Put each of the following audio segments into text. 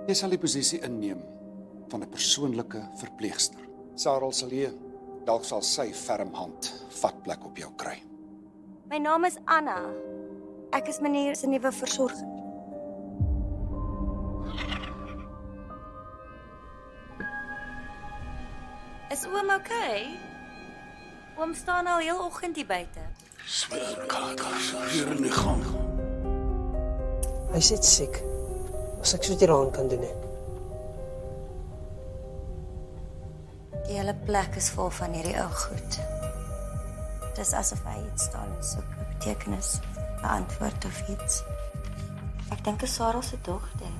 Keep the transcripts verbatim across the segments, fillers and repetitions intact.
Jy sal die posisie inneem van 'n persoonlike verpleegster. Sarel sal jy, dalk sal sy ferm hand vatplek op jou kry. My naam is Anna. Ek is meneer se nuwe versorger. Is oom okay? Oom staan al heel oggend hier buite. Sweer kakers, hier in die gang. Hy sê siek. As ek so dit aan kan doen. Die hele plek is vol van hierdie ou goed. Dis asof hy iets staan en soek 'n betekenis, 'n antwoord of iets. Ek dink dit is Sarah se dogter.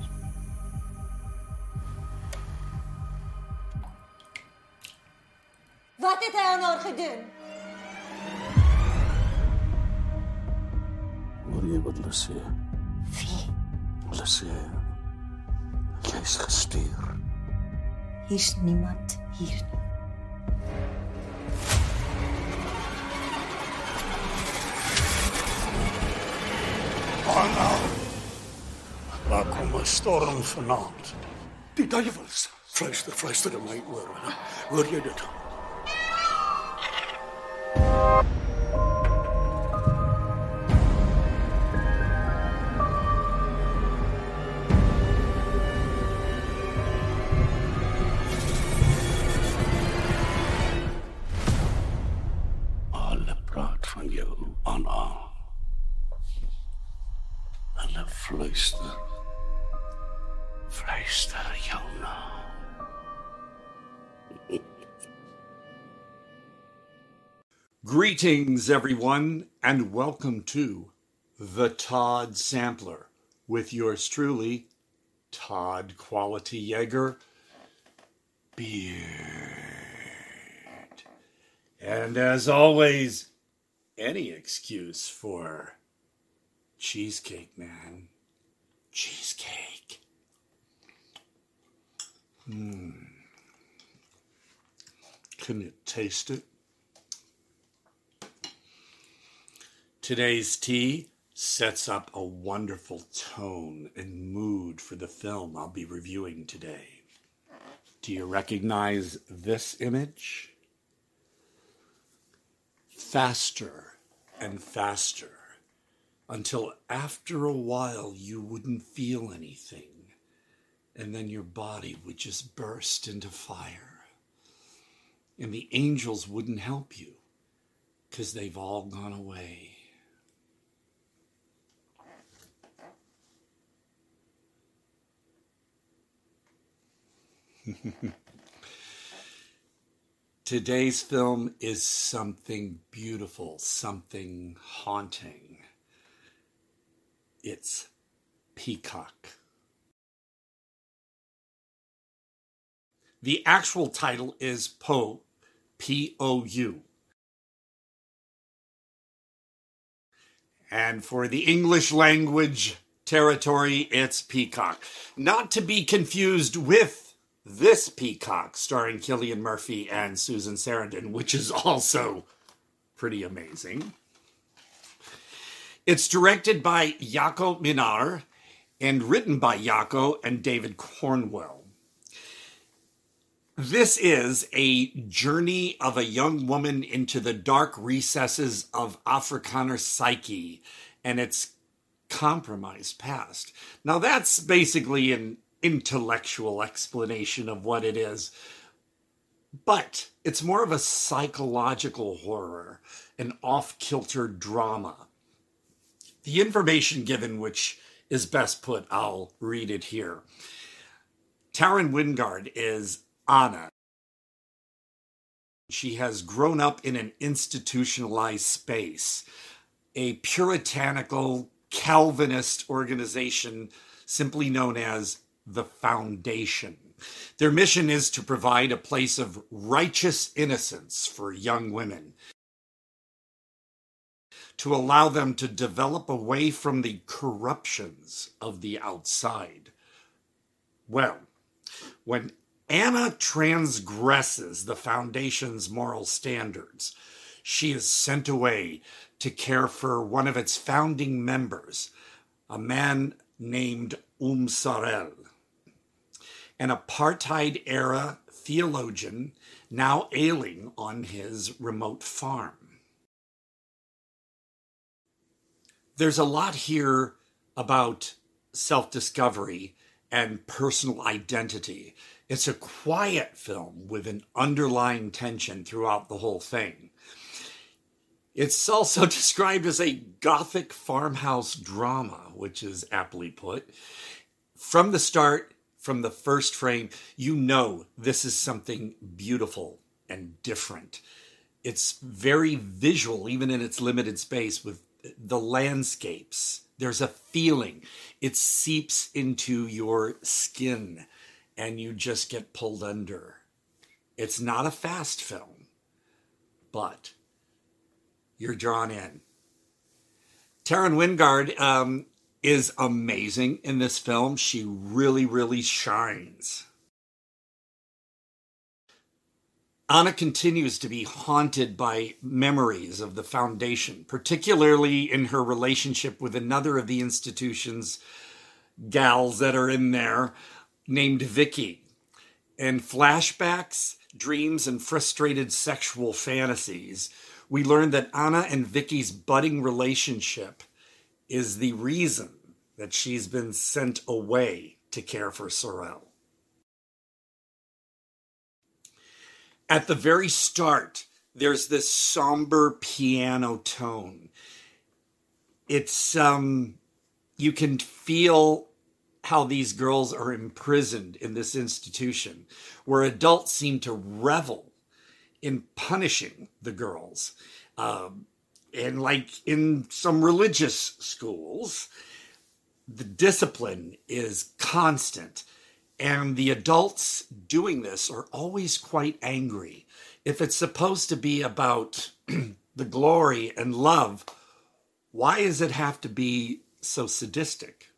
Wat het hy aan haar gedoen? Hoor jy wat hulle sê? Wie? Hulle sê, jy is gestuur. Hier's niemand hier nie. Anna, daar kom 'n storm vanaand. Die duiwels, fluister, fluister in my oor. Hoor jy dit? Alle praat van jou, Anna. Hulle fluister. Fluister jou naam. Greetings, everyone, and welcome to The Todd Sampler with yours truly, Todd Quality Jaeger Beard. And as always, any excuse for cheesecake, man. Cheesecake. Hmm. Can you taste it? Today's tea sets up a wonderful tone and mood for the film I'll be reviewing today. Do you recognize this image? Faster and faster, until after a while you wouldn't feel anything, and then your body would just burst into fire. And the angels wouldn't help you, because they've all gone away. Today's film is something beautiful, something haunting. It's Peacock. The actual title is Pou, P O U. And for the English language territory, it's Peacock. Not to be confused with This Peacock, starring Cillian Murphy and Susan Sarandon, which is also pretty amazing. It's directed by Jaco Minnaar and written by Jaco and David Cornwell. This is a journey of a young woman into the dark recesses of Afrikaner psyche and its compromised past. Now that's basically an intellectual explanation of what it is, but it's more of a psychological horror, an off-kilter drama. The information given, which is best put, I'll read it here. Taryn Wingard is Anna. She has grown up in an institutionalized space, a puritanical Calvinist organization simply known as the Foundation. Their mission is to provide a place of righteous innocence for young women, to allow them to develop away from the corruptions of the outside. Well, when Anna transgresses the Foundation's moral standards, she is sent away to care for one of its founding members, a man named Um Sarel. an apartheid-era theologian now ailing on his remote farm. There's a lot here about self-discovery and personal identity. It's a quiet film with an underlying tension throughout the whole thing. It's also described as a gothic farmhouse drama, which is aptly put. From the start, from the first frame, you know this is something beautiful and different. It's very visual, even in its limited space, with the landscapes. There's a feeling. It seeps into your skin, and you just get pulled under. It's not a fast film, but you're drawn in. Taryn Wingard um, is amazing in this film. She really, really shines. Anna continues to be haunted by memories of the foundation, particularly in her relationship with another of the institution's gals that are in there, named Vicky. In flashbacks, dreams, and frustrated sexual fantasies, we learn that Anna and Vicky's budding relationship is the reason that she's been sent away to care for Sorel. At the very start, there's this somber piano tone. It's, um, you can feel how these girls are imprisoned in this institution, where adults seem to revel in punishing the girls. Um, and like in some religious schools, the discipline is constant. And the adults doing this are always quite angry. If it's supposed to be about the glory and love, why does it have to be so sadistic?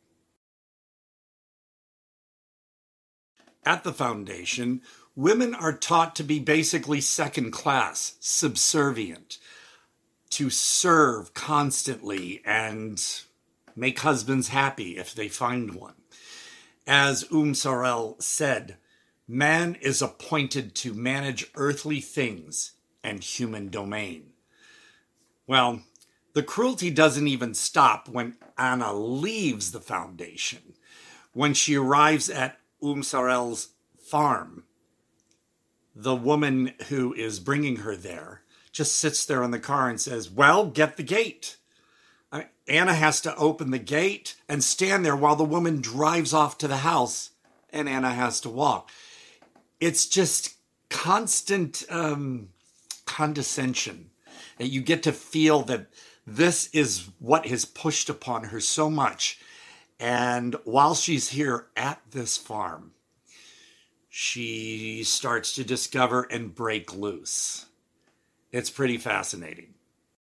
At the foundation, women are taught to be basically second class, subservient, to serve constantly and make husbands happy if they find one. As Oum Sorel said, man is appointed to manage earthly things and human domain. Well, the cruelty doesn't even stop when Anna leaves the foundation. When she arrives at Oum Sorel's farm, the woman who is bringing her there just sits there in the car and says, well, get the gate. Anna has to open the gate and stand there while the woman drives off to the house, and Anna has to walk. It's just constant um, condescension. And you get to feel that this is what has pushed upon her so much. And while she's here at this farm, she starts to discover and break loose. It's pretty fascinating.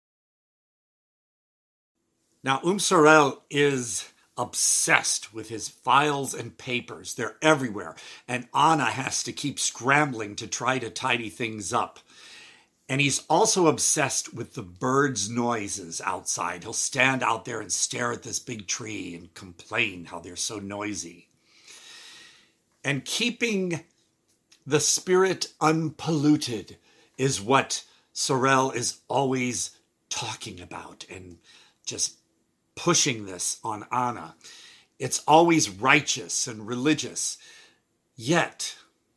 Now, Oum Sorel is obsessed with his files and papers. They're everywhere. And Anna has to keep scrambling to try to tidy things up. And he's also obsessed with the birds' noises outside. He'll stand out there and stare at this big tree and complain how they're so noisy. And keeping the spirit unpolluted is what Sorel is always talking about and just pushing this on Anna. It's always righteous and religious. Yet,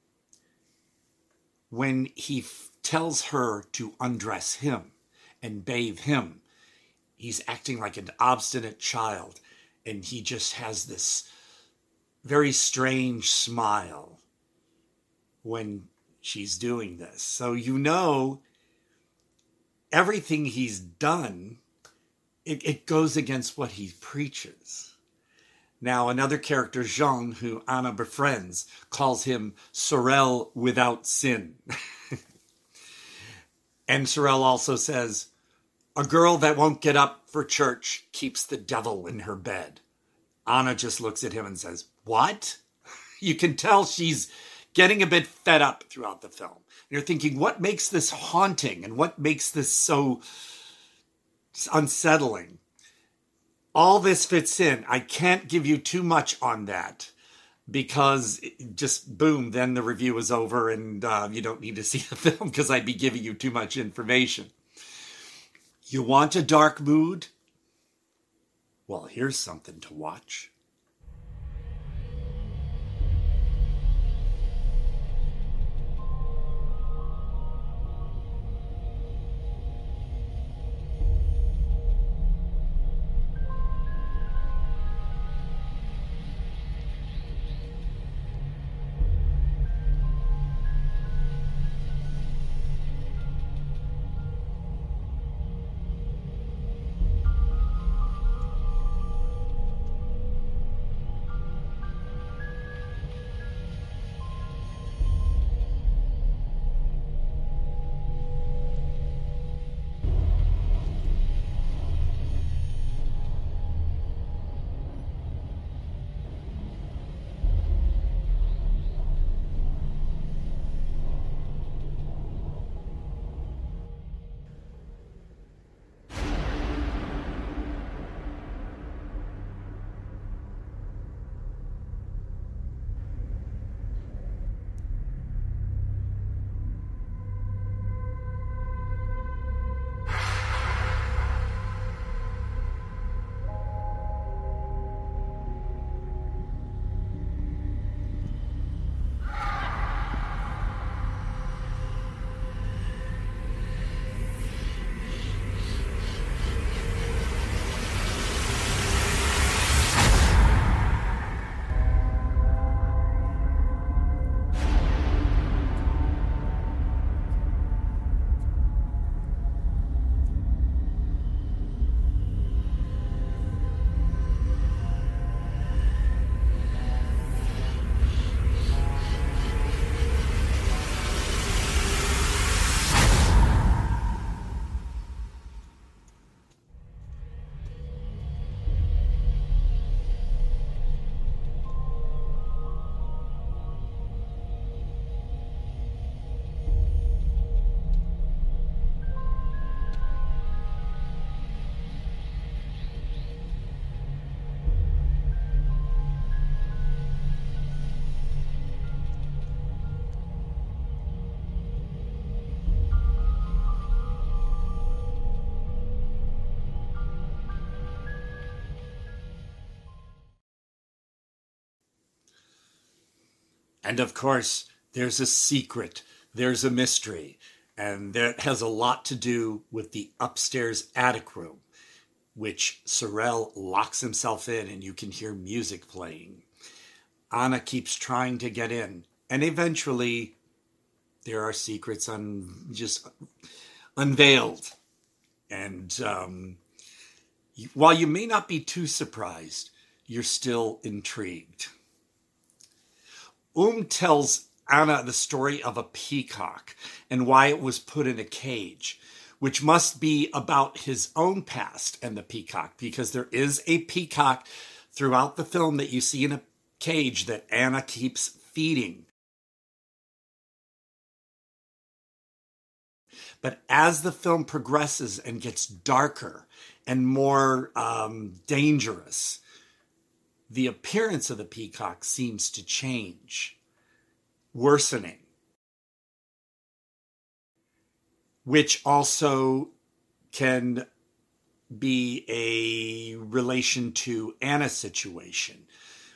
when he f- tells her to undress him and bathe him, he's acting like an obstinate child, and he just has this very strange smile when she's doing this. So you know everything he's done, It, it goes against what he preaches. Now, another character, Jean, who Anna befriends, calls him Sorel without sin. And Sorel also says, a girl that won't get up for church keeps the devil in her bed. Anna just looks at him and says, what? You can tell she's getting a bit fed up throughout the film. You're thinking, what makes this haunting and what makes this so unsettling? All this fits in. I can't give you too much on that. because it just boom, then the review is over and uh, you don't need to see the film because I'd be giving you too much information. You want a dark mood? Well, here's something to watch. And of course, there's a secret, there's a mystery, and that has a lot to do with the upstairs attic room, which Sorel locks himself in and you can hear music playing. Anna keeps trying to get in, and eventually there are secrets un- just unveiled. And um, while you may not be too surprised, you're still intrigued. Um tells Anna the story of a peacock and why it was put in a cage, which must be about his own past and the peacock, because there is a peacock throughout the film that you see in a cage that Anna keeps feeding. But as the film progresses and gets darker and more um, dangerous, the appearance of the peacock seems to change, worsening, which also can be a relation to Anna's situation.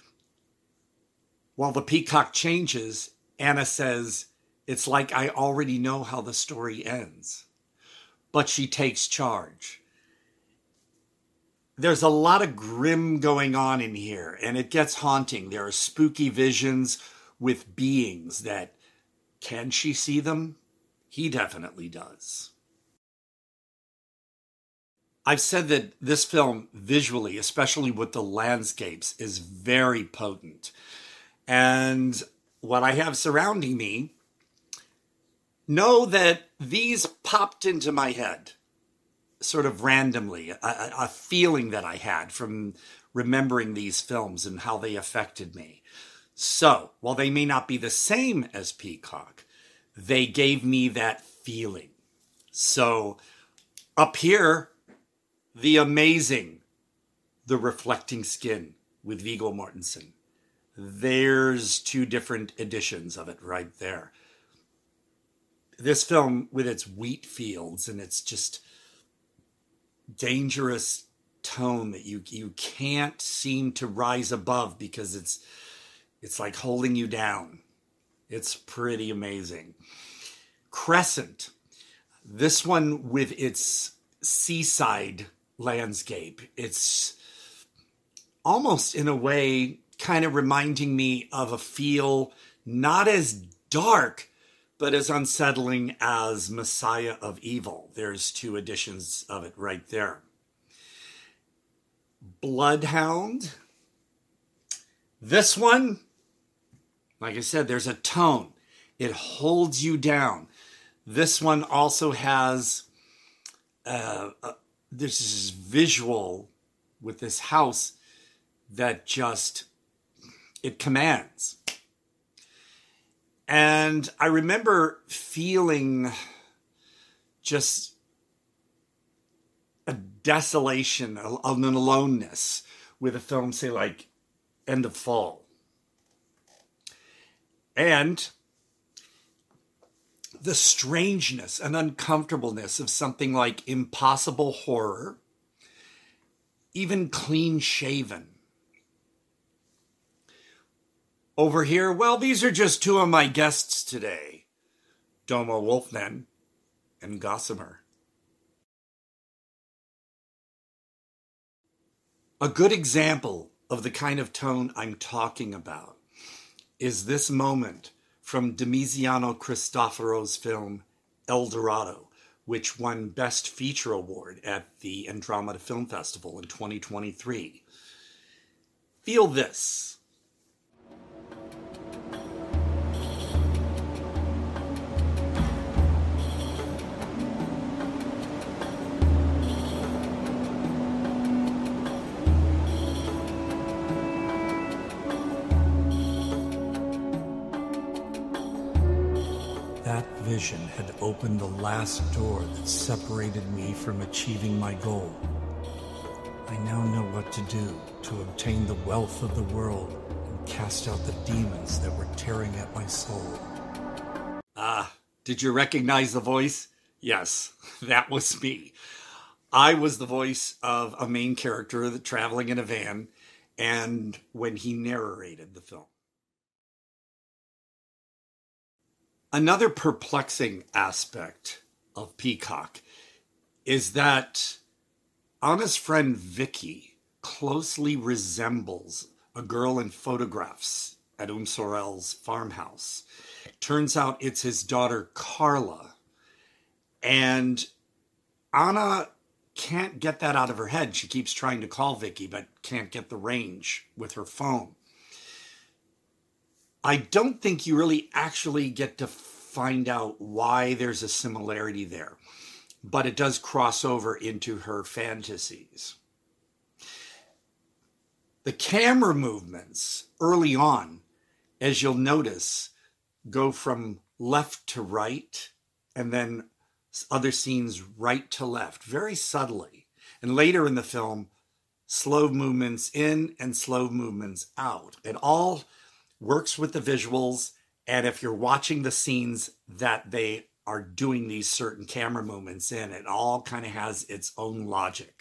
While the peacock changes, Anna says, "It's like I already know how the story ends." But she takes charge. There's a lot of grim going on in here, and it gets haunting. There are spooky visions with beings that, can she see them? He definitely does. I've said that this film, visually, especially with the landscapes, is very potent. And what I have surrounding me, know that these popped into my head sort of randomly, a, a feeling that I had from remembering these films and how they affected me. So, while they may not be the same as Peacock, they gave me that feeling. So, up here, the amazing The Reflecting Skin with Viggo Mortensen. There's two different editions of it right there. This film, with its wheat fields and its just dangerous tone that you you can't seem to rise above because it's it's like holding you down. It's pretty amazing. Crescent. This one with its seaside landscape. It's almost in a way kind of reminding me of a feel not as dark, but as unsettling as Messiah of Evil. There's two editions of it right there. Bloodhound. This one, like I said, there's a tone. It holds you down. This one also has uh, uh, there's this visual with this house that just, it commands. And I remember feeling just a desolation, an aloneness with a film, say, like End of Fall. And the strangeness and uncomfortableness of something like Impossible Horror, even Clean Shaven. Over here, well, these are just two of my guests today, Domo Wolfman and Gossamer. A good example of the kind of tone I'm talking about is this moment from Demiziano Cristofore's film El Dorado, which won Best Feature Award at the Andromeda Film Festival in twenty twenty-three. Feel this. That vision had opened the last door that separated me from achieving my goal. I now know what to do to obtain the wealth of the world and cast out the demons that were tearing at my soul. Ah, did you recognize the voice? Yes, that was me. I was the voice of a main character that traveling in a van, and when he narrated the film. Another perplexing aspect of Peacock is that Anna's friend Vicky closely resembles a girl in photographs at Um Sorel's farmhouse. Turns out it's his daughter Carla. And Anna can't get that out of her head. She keeps trying to call Vicky, but can't get the range with her phone. I don't think you really actually get to find out why there's a similarity there, but it does cross over into her fantasies. The camera movements early on, as you'll notice, go from left to right, and then other scenes right to left, very subtly. And later in the film, slow movements in and slow movements out. It all works with the visuals, and if you're watching the scenes that they are doing these certain camera movements in, it all kind of has its own logic.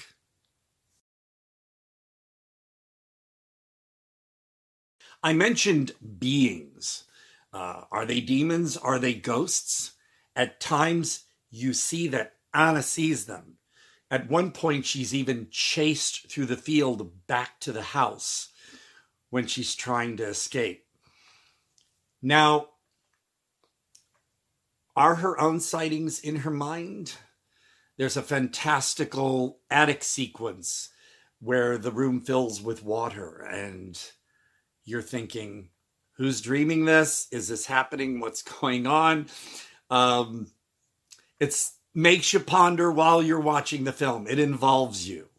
I mentioned beings. Uh, are they demons? Are they ghosts? At times, you see that Anna sees them. At one point, she's even chased through the field back to the house when she's trying to escape. Now, are her own sightings in her mind? There's a fantastical attic sequence where the room fills with water and you're thinking, who's dreaming this? Is this happening? What's going on? Um, it makes you ponder while you're watching the film. It involves you.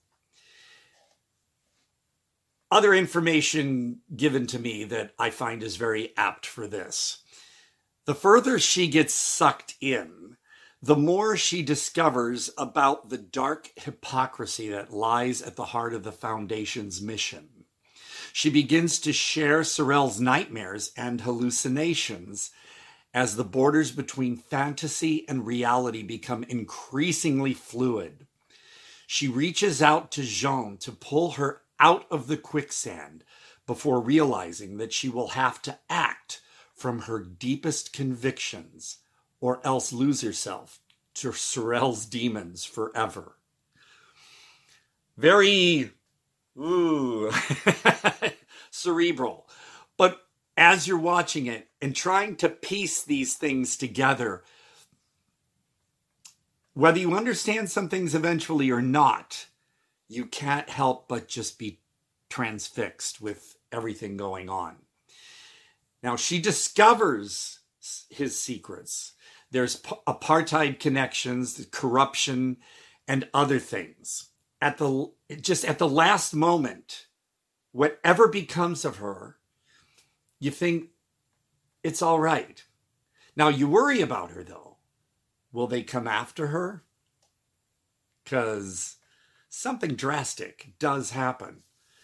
Other information given to me that I find is very apt for this. The further she gets sucked in, the more she discovers about the dark hypocrisy that lies at the heart of the Foundation's mission. She begins to share Sorel's nightmares and hallucinations as the borders between fantasy and reality become increasingly fluid. She reaches out to Jean to pull her out of the quicksand before realizing that she will have to act from her deepest convictions or else lose herself to Sorel's demons forever. Very, ooh, cerebral. But as you're watching it and trying to piece these things together, whether you understand some things eventually or not, you can't help but just be transfixed with everything going on. Now, she discovers his secrets. There's apartheid connections, corruption, and other things. At the just at the last moment, whatever becomes of her, you think it's all right. Now, you worry about her, though. Will they come after her? Because something drastic does happen.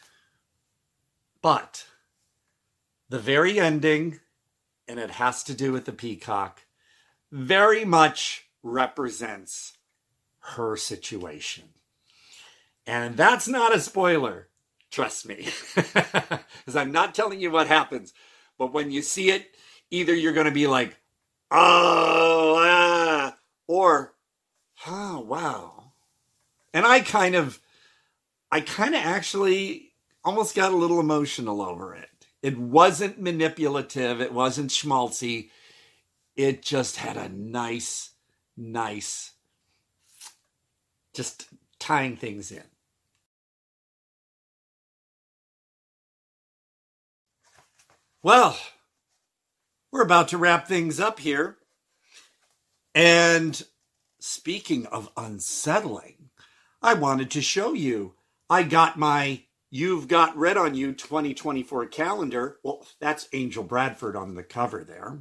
But the very ending, and it has to do with the peacock, very much represents her situation. And that's not a spoiler, trust me, because I'm not telling you what happens. But when you see it, either you're going to be like, oh, ah, or, oh, wow. And I kind of, I kind of actually almost got a little emotional over it. It wasn't manipulative. It wasn't schmaltzy. It just had a nice, nice, just tying things in. Well, we're about to wrap things up here. And speaking of unsettling, I wanted to show you. I got my You've Got Red on You twenty twenty-four calendar. Well, that's Angel Bradford on the cover there.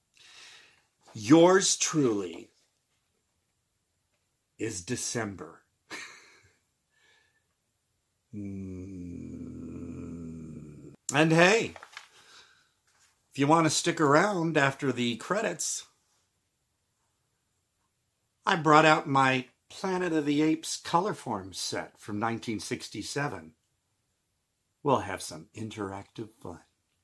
Yours truly is December. mm. And hey, if you want to stick around after the credits, I brought out my Planet of the Apes Colorform set from nineteen sixty-seven. We'll have some interactive fun.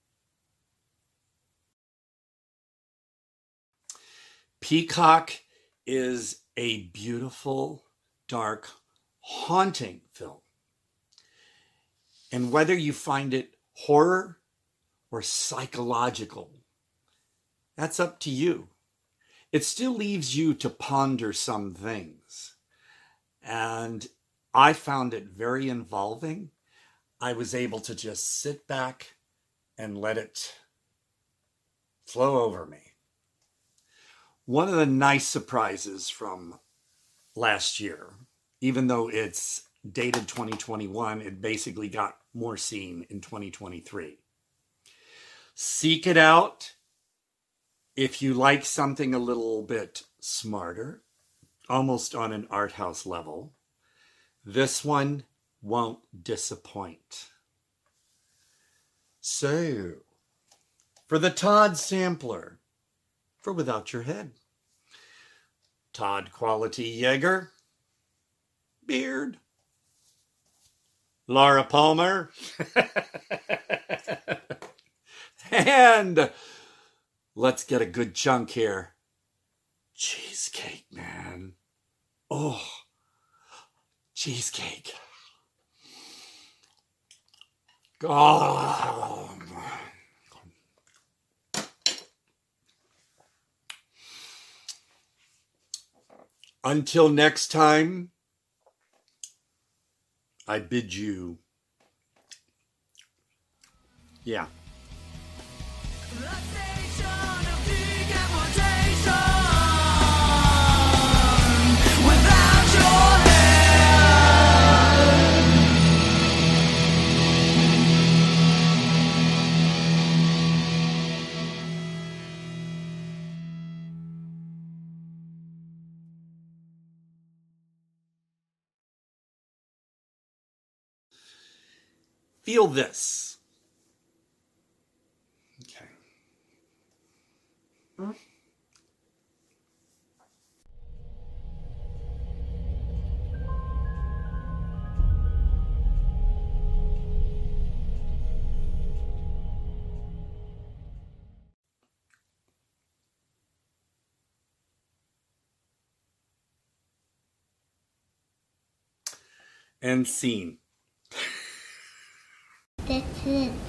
Peacock is a beautiful, dark, haunting film. And whether you find it horror or psychological, that's up to you. It still leaves you to ponder some things. And I found it very involving. I was able to just sit back and let it flow over me. One of the nice surprises from last year, even though it's dated twenty twenty-one, it basically got more seen in twenty twenty-three. Seek it out if you like something a little bit smarter, almost on an art house level. This one won't disappoint. So, for the Todd sampler, for Without Your Head, Todd Quality Jaeger, Beard, Laura Palmer, and let's get a good chunk here. Cheesecake, man. Oh, cheesecake. Oh. Until next time, I bid you, yeah. Feel this. And scene. That's it.